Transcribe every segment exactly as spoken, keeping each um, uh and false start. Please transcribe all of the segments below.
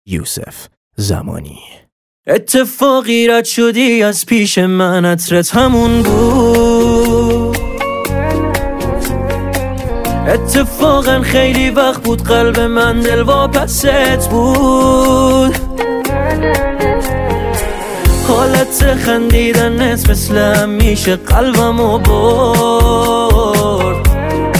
یوسف زمانی. اتفاقی رد شدی از پیش من، عطرت همون بود. اتفاقا خیلی وقت بود قلب من دلواپست بود. حالت خندیدنت مثل همیشه قلبمو برد.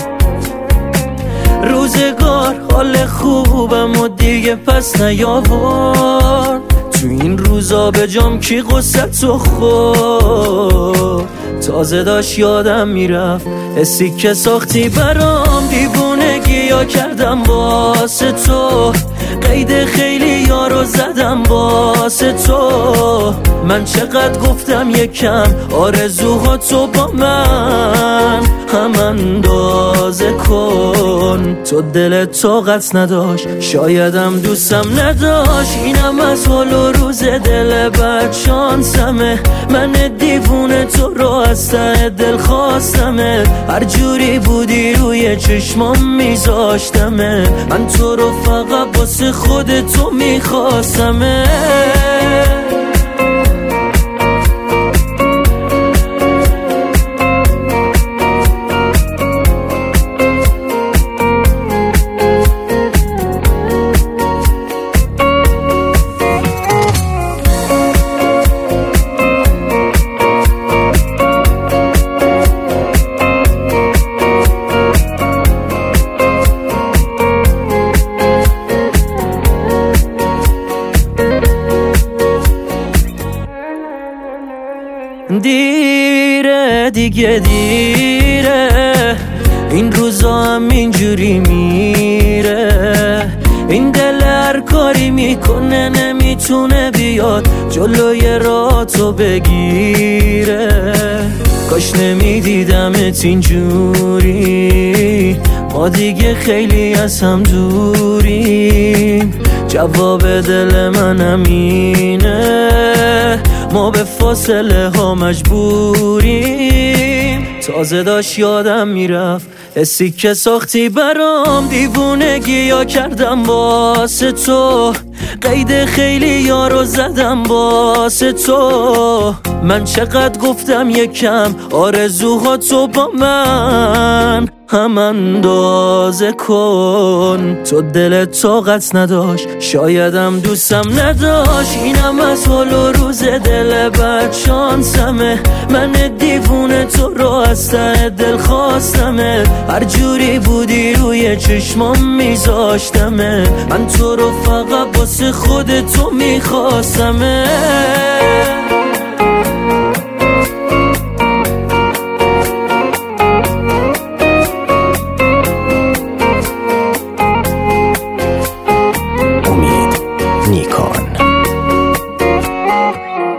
روزگار حال خوبم و دیگه پس نیاورد. تو این روزا به جام کی غصتو خورد. تازه داشت یادم میرفت حسی که ساختی برام، دیوونگی یا کردم واسه تو. قید خیلی یارو زدم واسه تو. من چقدر گفتم یکم آرزوها تو با من هم اندازه کن. تو دلت طاقت نداشت، شایدم دوستم نداشت. اینم از حال و روز دل بد شانسمه. من دیوونه تو رو از ته دل خواستمه. هر جوری بودی روی چشمام میذاشتمه. من تو رو فقط واسه خود تو میخواستمه. دیره دیگه دیره، این روزا هم اینجوری میره. این دل هر کاری میکنه نمیتونه بیاد جلوی راه تو بگیره. کاش نمیدیدمت اینجوری، ما دیگه خیلی از هم دوریم. جواب دل من همینه، ما به فاصله ها مجبوریم. تازه داشت یادم میرفت حسی که ساختی برام، دیوونگی یا کردم واسه تو. قید خیلی یارو زدم واسه تو. من چقدر گفتم یکم آرزوها تو با من هم اندازه کن. تو دلت طاقت نداشت، شایدم دوستم نداشت. اینم از حال و روز دل بد شانسمه. من دیوونه تو رو از ته دل خواستمه. هر جوری بودی روی چشمام میذاشتمه. من تو رو فقط واسه خود تو میخواستمه. نیکان.